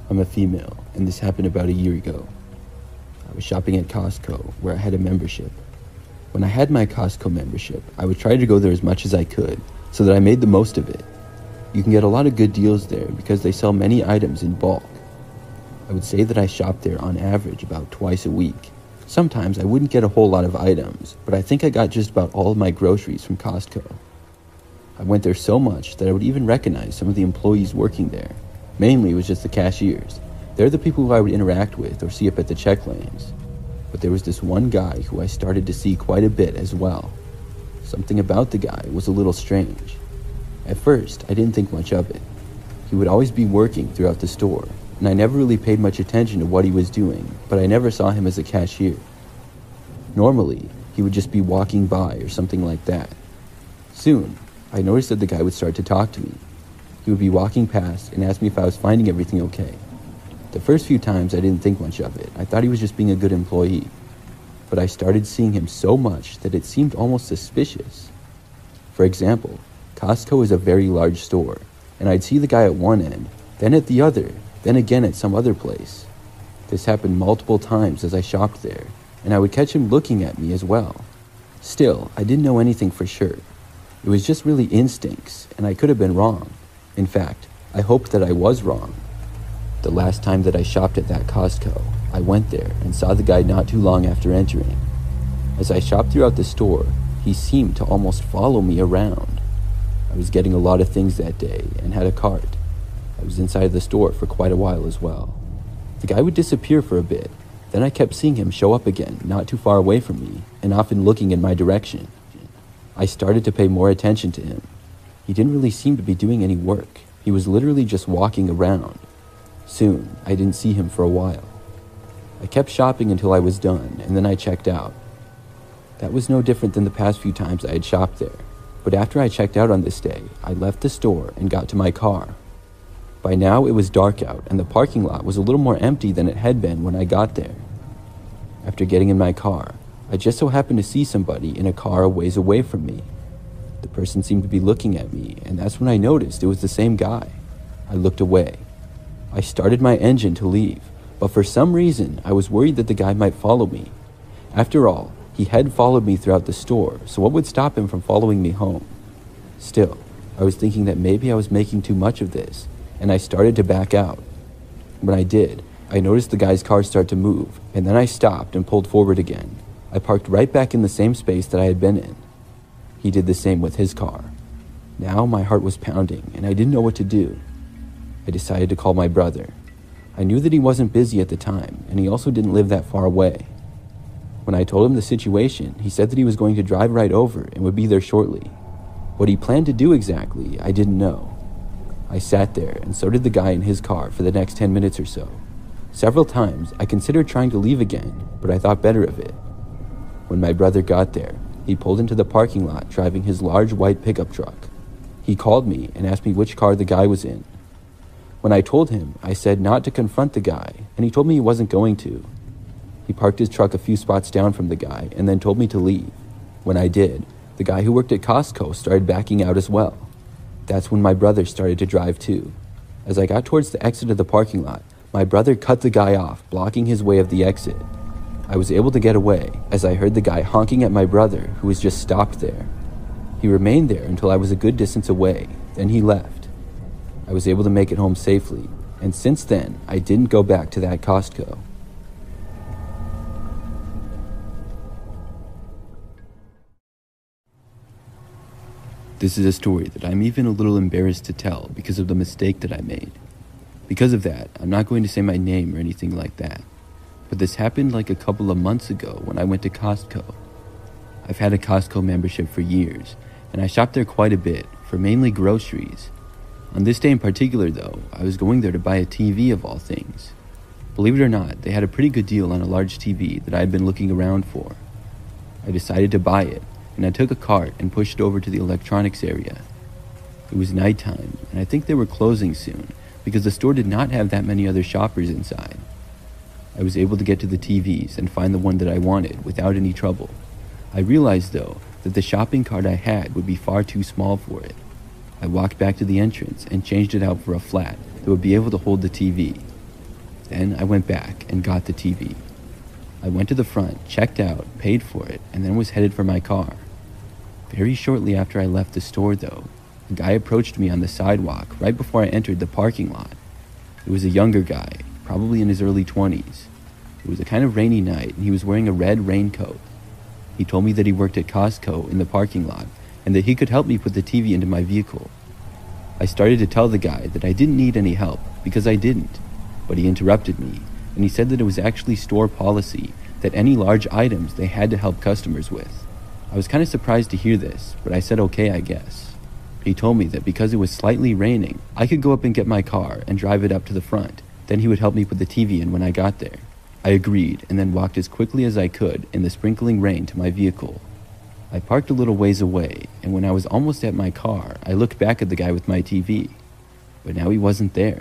I'm a female, and this happened about a year ago. I was shopping at Costco, where I had a membership. When I had my Costco membership, I would try to go there as much as I could, so that I made the most of it. You can get a lot of good deals there because they sell many items in bulk. I would say that I shopped there on average about twice a week. Sometimes I wouldn't get a whole lot of items, but I think I got just about all of my groceries from Costco. I went there so much that I would even recognize some of the employees working there. Mainly it was just the cashiers. They're the people who I would interact with or see up at the check lanes. But there was this one guy who I started to see quite a bit as well. Something about the guy was a little strange. At first, I didn't think much of it. He would always be working throughout the store, and I never really paid much attention to what he was doing, but I never saw him as a cashier. Normally, he would just be walking by or something like that. Soon, I noticed that the guy would start to talk to me. He would be walking past and ask me if I was finding everything okay. The first few times I didn't think much of it. I thought he was just being a good employee. But I started seeing him so much that it seemed almost suspicious. For example, Costco is a very large store, and I'd see the guy at one end, then at the other, then again at some other place. This happened multiple times as I shopped there, and I would catch him looking at me as well. Still, I didn't know anything for sure. It was just really instincts, and I could have been wrong. In fact, I hoped that I was wrong. The last time that I shopped at that Costco, I went there and saw the guy not too long after entering. As I shopped throughout the store, he seemed to almost follow me around. I was getting a lot of things that day and had a cart. I was inside the store for quite a while as well. The guy would disappear for a bit, then I kept seeing him show up again not too far away from me and often looking in my direction. I started to pay more attention to him. He didn't really seem to be doing any work. He was literally just walking around. Soon, I didn't see him for a while. I kept shopping until I was done, and then I checked out. That was no different than the past few times I had shopped there. But after I checked out on this day, I left the store and got to my car. By now, it was dark out, and the parking lot was a little more empty than it had been when I got there. After getting in my car, I just so happened to see somebody in a car a ways away from me. The person seemed to be looking at me, and that's when I noticed it was the same guy. I looked away. I started my engine to leave, but for some reason, I was worried that the guy might follow me. After all, he had followed me throughout the store, so what would stop him from following me home? Still, I was thinking that maybe I was making too much of this, and I started to back out. When I did, I noticed the guy's car start to move, and then I stopped and pulled forward again. I parked right back in the same space that I had been in. He did the same with his car. Now my heart was pounding, and I didn't know what to do. I decided to call my brother. I knew that he wasn't busy at the time, and he also didn't live that far away. When I told him the situation, he said that he was going to drive right over and would be there shortly. What he planned to do exactly, I didn't know. I sat there, and so did the guy in his car for the next 10 minutes or so. Several times, I considered trying to leave again, but I thought better of it. When my brother got there, he pulled into the parking lot driving his large white pickup truck. He called me and asked me which car the guy was in. When I told him, I said not to confront the guy, and he told me he wasn't going to. He parked his truck a few spots down from the guy and then told me to leave. When I did, the guy who worked at Costco started backing out as well. That's when my brother started to drive too. As I got towards the exit of the parking lot, my brother cut the guy off, blocking his way of the exit. I was able to get away as I heard the guy honking at my brother, who was just stopped there. He remained there until I was a good distance away, then he left. I was able to make it home safely, and since then, I didn't go back to that Costco. This is a story that I'm even a little embarrassed to tell because of the mistake that I made. Because of that, I'm not going to say my name or anything like that. But this happened like a couple of months ago when I went to Costco. I've had a Costco membership for years, and I shopped there quite a bit for mainly groceries. On this day in particular though, I was going there to buy a TV of all things. Believe it or not, they had a pretty good deal on a large TV that I had been looking around for. I decided to buy it, and I took a cart and pushed it over to the electronics area. It was nighttime, and I think they were closing soon because the store did not have that many other shoppers inside. I was able to get to the TVs and find the one that I wanted without any trouble. I realized though that the shopping cart I had would be far too small for it. I walked back to the entrance and changed it out for a flat that would be able to hold the TV. Then I went back and got the TV. I went to the front, checked out, paid for it, and then was headed for my car. Very shortly after I left the store, though, a guy approached me on the sidewalk right before I entered the parking lot. It was a younger guy, probably in his early 20s. It was a kind of rainy night, and he was wearing a red raincoat. He told me that he worked at Costco in the parking lot, and that he could help me put the TV into my vehicle. I started to tell the guy that I didn't need any help, because I didn't, but he interrupted me, and he said that it was actually store policy that any large items they had to help customers with. I was kind of surprised to hear this, but I said okay, I guess. He told me that because it was slightly raining, I could go up and get my car and drive it up to the front. Then he would help me put the TV in when I got there. I agreed and then walked as quickly as I could in the sprinkling rain to my vehicle. I parked a little ways away, and when I was almost at my car, I looked back at the guy with my TV. But now he wasn't there.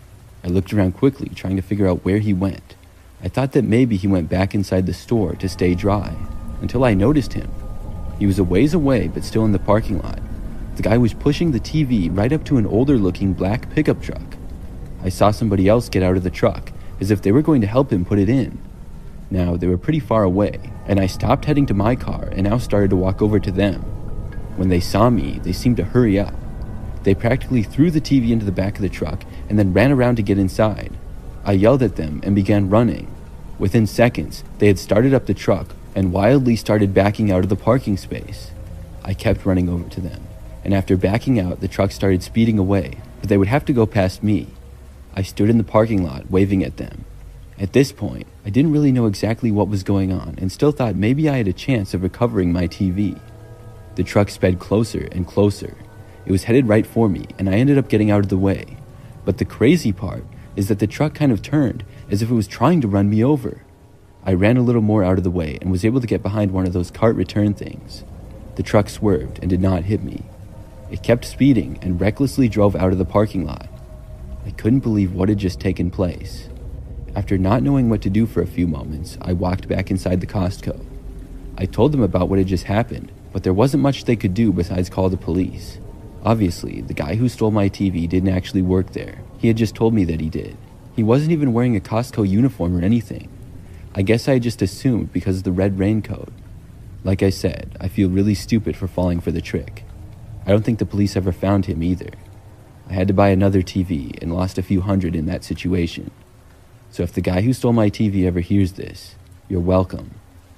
I looked around quickly, trying to figure out where he went. I thought that maybe he went back inside the store to stay dry, until I noticed him. He was a ways away, but still in the parking lot. The guy was pushing the TV right up to an older-looking black pickup truck. I saw somebody else get out of the truck, as if they were going to help him put it in. Now, they were pretty far away, and I stopped heading to my car and now started to walk over to them. When they saw me, they seemed to hurry up. They practically threw the TV into the back of the truck and then ran around to get inside. I yelled at them and began running. Within seconds, they had started up the truck and wildly started backing out of the parking space. I kept running over to them, and after backing out, the truck started speeding away, but they would have to go past me. I stood in the parking lot waving at them. At this point, I didn't really know exactly what was going on and still thought maybe I had a chance of recovering my TV. The truck sped closer and closer. It was headed right for me, and I ended up getting out of the way. But the crazy part is that the truck kind of turned as if it was trying to run me over. I ran a little more out of the way and was able to get behind one of those cart return things. The truck swerved and did not hit me. It kept speeding and recklessly drove out of the parking lot. I couldn't believe what had just taken place. After not knowing what to do for a few moments, I walked back inside the Costco. I told them about what had just happened, but there wasn't much they could do besides call the police. Obviously, the guy who stole my TV didn't actually work there. He had just told me that he did. He wasn't even wearing a Costco uniform or anything. I guess I just assumed because of the red raincoat. Like I said, I feel really stupid for falling for the trick. I don't think the police ever found him either. I had to buy another TV and lost a few hundred in that situation. So if the guy who stole my TV ever hears this, you're welcome.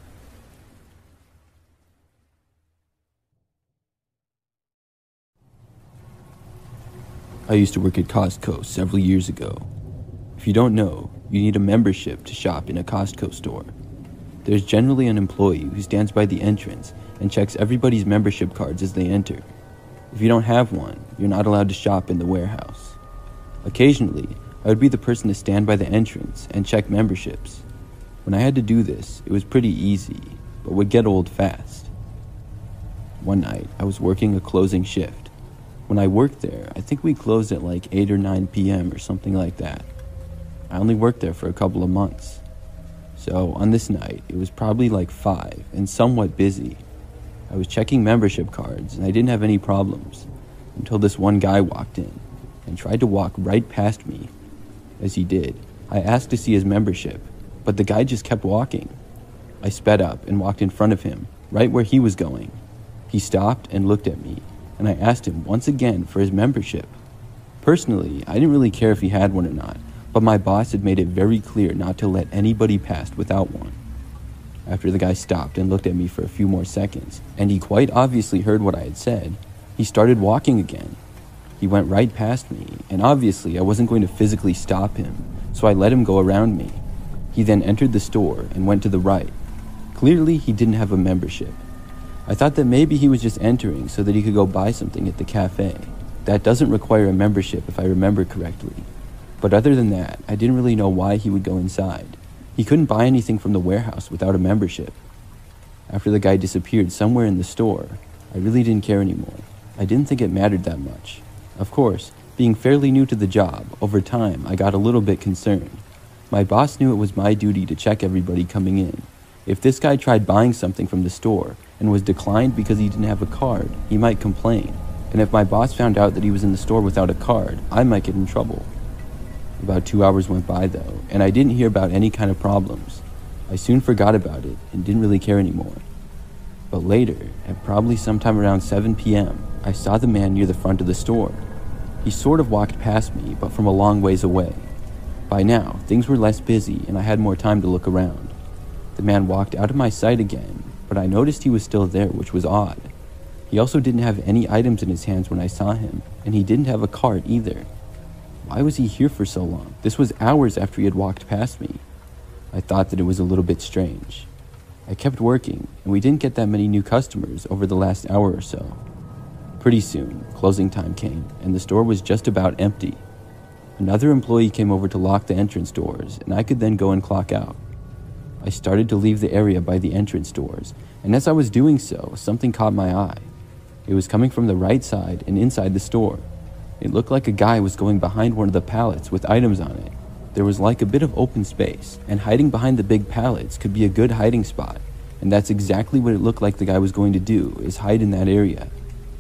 I used to work at Costco several years ago. If you don't know, you need a membership to shop in a Costco store. There's generally an employee who stands by the entrance and checks everybody's membership cards as they enter. If you don't have one, you're not allowed to shop in the warehouse. Occasionally, I would be the person to stand by the entrance and check memberships. When I had to do this, it was pretty easy, but would get old fast. One night, I was working a closing shift. When I worked there, I think we closed at like 8 or 9 p.m. or something like that. I only worked there for a couple of months. So on this night, it was probably like 5 and somewhat busy. I was checking membership cards and I didn't have any problems until this one guy walked in and tried to walk right past me. As he did, I asked to see his membership, but the guy just kept walking. I sped up and walked in front of him, right where he was going. He stopped and looked at me, and I asked him once again for his membership. Personally, I didn't really care if he had one or not, but my boss had made it very clear not to let anybody pass without one. After the guy stopped and looked at me for a few more seconds, and he quite obviously heard what I had said, he started walking again. He went right past me, and obviously I wasn't going to physically stop him, so I let him go around me. He then entered the store and went to the right. Clearly, he didn't have a membership. I thought that maybe he was just entering so that he could go buy something at the cafe. That doesn't require a membership if I remember correctly. But other than that, I didn't really know why he would go inside. He couldn't buy anything from the warehouse without a membership. After the guy disappeared somewhere in the store, I really didn't care anymore. I didn't think it mattered that much. Of course, being fairly new to the job, over time I got a little bit concerned. My boss knew it was my duty to check everybody coming in. If this guy tried buying something from the store and was declined because he didn't have a card, he might complain. And if my boss found out that he was in the store without a card, I might get in trouble. About 2 hours went by though, and I didn't hear about any kind of problems. I soon forgot about it and didn't really care anymore. But later, at probably sometime around 7 p.m., I saw the man near the front of the store. He sort of walked past me, but from a long ways away. By now, things were less busy and I had more time to look around. The man walked out of my sight again, but I noticed he was still there, which was odd. He also didn't have any items in his hands when I saw him, and he didn't have a cart either. Why was he here for so long? This was hours after he had walked past me. I thought that it was a little bit strange. I kept working, and we didn't get that many new customers over the last hour or so. Pretty soon, closing time came, and the store was just about empty. Another employee came over to lock the entrance doors, and I could then go and clock out. I started to leave the area by the entrance doors, and as I was doing so, something caught my eye. It was coming from the right side and inside the store. It looked like a guy was going behind one of the pallets with items on it. There was like a bit of open space, and hiding behind the big pallets could be a good hiding spot, and that's exactly what it looked like the guy was going to do, is hide in that area.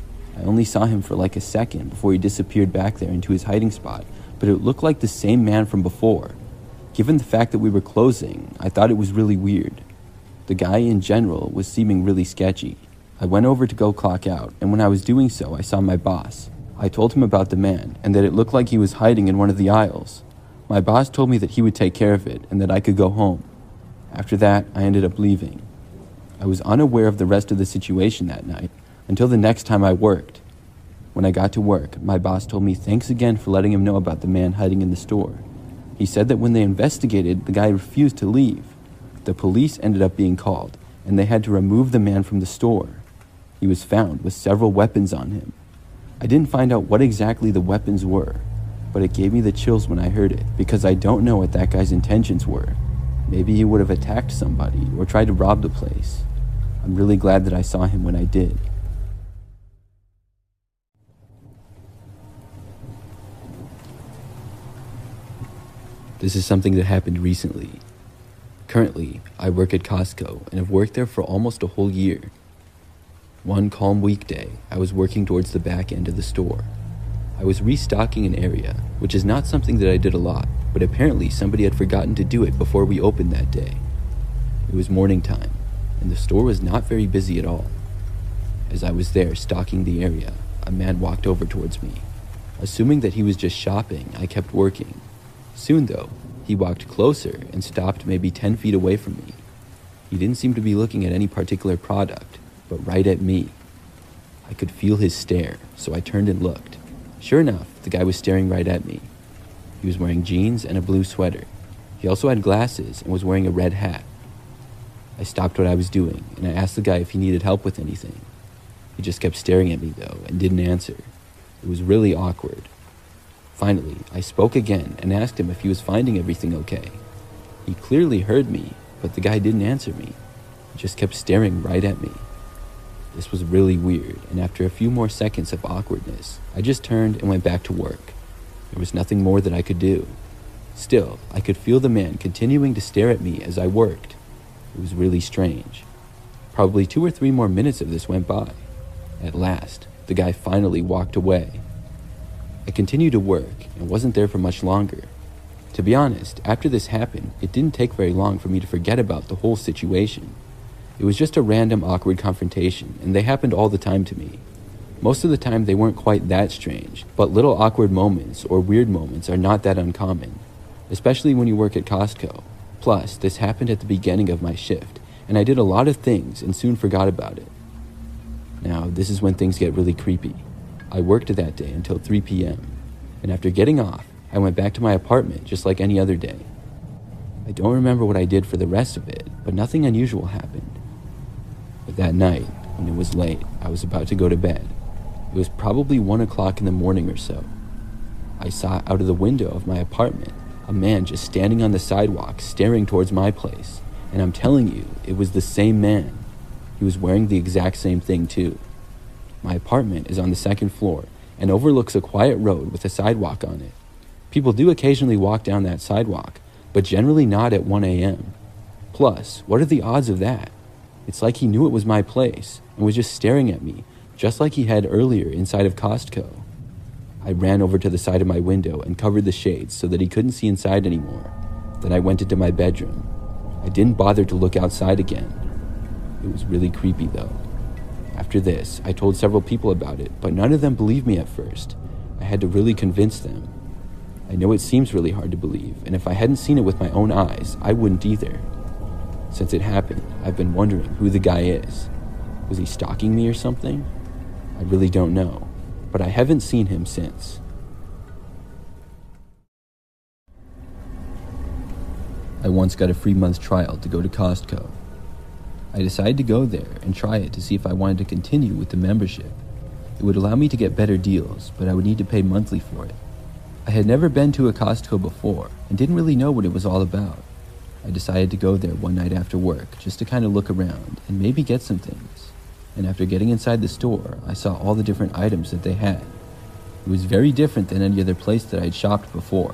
I only saw him for like a second before he disappeared back there into his hiding spot, but it looked like the same man from before. Given the fact that we were closing, I thought it was really weird. The guy in general was seeming really sketchy. I went over to go clock out, and when I was doing so, I saw my boss. I told him about the man, and that it looked like he was hiding in one of the aisles. My boss told me that he would take care of it, and that I could go home. After that, I ended up leaving. I was unaware of the rest of the situation that night, until the next time I worked. When I got to work, my boss told me thanks again for letting him know about the man hiding in the store. He said that when they investigated, the guy refused to leave. The police ended up being called, and they had to remove the man from the store. He was found with several weapons on him. I didn't find out what exactly the weapons were, but it gave me the chills when I heard it, because I don't know what that guy's intentions were. Maybe he would have attacked somebody or tried to rob the place. I'm really glad that I saw him when I did. This is something that happened recently. Currently, I work at Costco and have worked there for almost a whole year. One calm weekday, I was working towards the back end of the store. I was restocking an area, which is not something that I did a lot, but apparently somebody had forgotten to do it before we opened that day. It was morning time, and the store was not very busy at all. As I was there stocking the area, a man walked over towards me. Assuming that he was just shopping, I kept working. Soon though, he walked closer and stopped maybe 10 feet away from me. He didn't seem to be looking at any particular product, but right at me. I could feel his stare, so I turned and looked. Sure enough, the guy was staring right at me. He was wearing jeans and a blue sweater. He also had glasses and was wearing a red hat. I stopped what I was doing, and I asked the guy if he needed help with anything. He just kept staring at me though, and didn't answer. It was really awkward. Finally, I spoke again and asked him if he was finding everything okay. He clearly heard me, but the guy didn't answer me. He just kept staring right at me. This was really weird, and after a few more seconds of awkwardness, I just turned and went back to work. There was nothing more that I could do. Still, I could feel the man continuing to stare at me as I worked. It was really strange. Probably 2 or 3 more minutes of this went by. At last, the guy finally walked away. I continued to work and wasn't there for much longer. To be honest, after this happened, it didn't take very long for me to forget about the whole situation. It was just a random awkward confrontation, and they happened all the time to me. Most of the time they weren't quite that strange, but little awkward moments or weird moments are not that uncommon, especially when you work at Costco. Plus, this happened at the beginning of my shift, and I did a lot of things and soon forgot about it. Now, this is when things get really creepy. I worked that day until 3 p.m., and after getting off, I went back to my apartment just like any other day. I don't remember what I did for the rest of it, but nothing unusual happened. But that night, when it was late, I was about to go to bed. It was probably 1 o'clock in the morning or so. I saw out of the window of my apartment a man just standing on the sidewalk staring towards my place, and I'm telling you, it was the same man. He was wearing the exact same thing too. My apartment is on the 2nd floor and overlooks a quiet road with a sidewalk on it. People do occasionally walk down that sidewalk, but generally not at 1 a.m. Plus, what are the odds of that? It's like he knew it was my place and was just staring at me, just like he had earlier inside of Costco. I ran over to the side of my window and covered the shades so that he couldn't see inside anymore. Then I went into my bedroom. I didn't bother to look outside again. It was really creepy though. After this, I told several people about it, but none of them believed me at first. I had to really convince them. I know it seems really hard to believe, and if I hadn't seen it with my own eyes, I wouldn't either. Since it happened, I've been wondering who the guy is. Was he stalking me or something? I really don't know, but I haven't seen him since. I once got a free month trial to go to Costco. I decided to go there and try it to see if I wanted to continue with the membership. It would allow me to get better deals, but I would need to pay monthly for it. I had never been to a Costco before and didn't really know what it was all about. I decided to go there one night after work just to kind of look around and maybe get some things. And after getting inside the store, I saw all the different items that they had. It was very different than any other place that I had shopped before.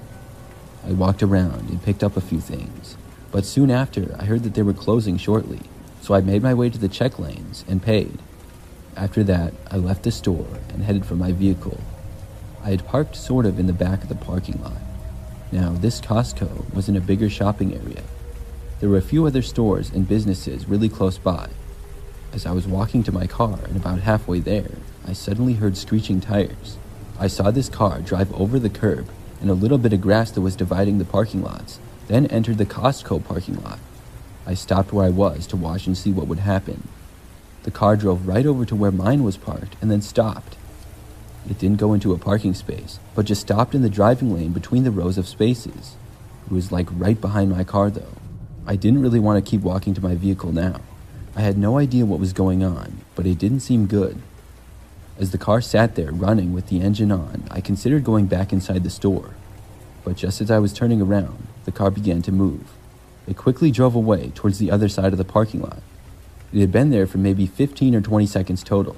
I walked around and picked up a few things, but soon after I heard that they were closing shortly, so I made my way to the check lanes and paid. After that, I left the store and headed for my vehicle. I had parked sort of in the back of the parking lot. Now, this Costco was in a bigger shopping area. There were a few other stores and businesses really close by. As I was walking to my car and about halfway there, I suddenly heard screeching tires. I saw this car drive over the curb and a little bit of grass that was dividing the parking lots, then entered the Costco parking lot. I stopped where I was to watch and see what would happen. The car drove right over to where mine was parked and then stopped. It didn't go into a parking space, but just stopped in the driving lane between the rows of spaces. It was like right behind my car though. I didn't really want to keep walking to my vehicle now. I had no idea what was going on, but it didn't seem good. As the car sat there running with the engine on, I considered going back inside the store. But just as I was turning around, the car began to move. It quickly drove away towards the other side of the parking lot. It had been there for maybe 15 or 20 seconds total.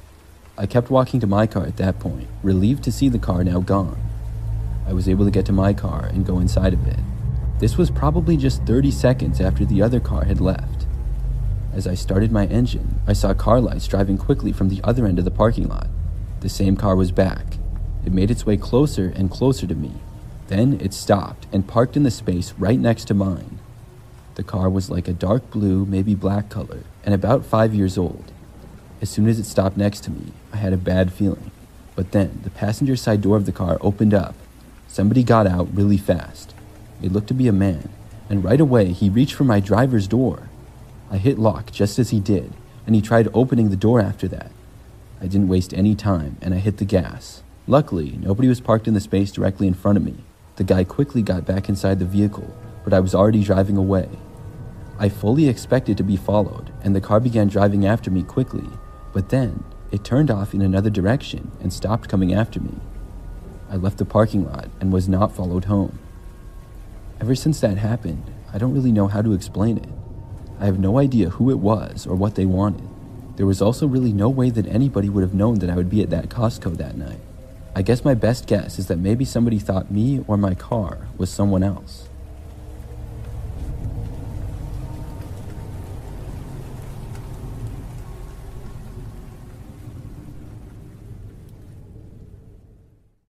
I kept walking to my car at that point, relieved to see the car now gone. I was able to get to my car and go inside of it. This was probably just 30 seconds after the other car had left. As I started my engine, I saw car lights driving quickly from the other end of the parking lot. The same car was back. It made its way closer and closer to me. Then it stopped and parked in the space right next to mine. The car was like a dark blue, maybe black color, and about 5 years old. As soon as it stopped next to me, I had a bad feeling. But then the passenger side door of the car opened up. Somebody got out really fast. It looked to be a man, and right away he reached for my driver's door. I hit lock just as he did, and he tried opening the door after that. I didn't waste any time, and I hit the gas. Luckily, nobody was parked in the space directly in front of me. The guy quickly got back inside the vehicle, but I was already driving away. I fully expected to be followed, and the car began driving after me quickly, but then it turned off in another direction and stopped coming after me. I left the parking lot and was not followed home. Ever since that happened, I don't really know how to explain it. I have no idea who it was or what they wanted. There was also really no way that anybody would have known that I would be at that Costco that night. I guess my best guess is that maybe somebody thought me or my car was someone else.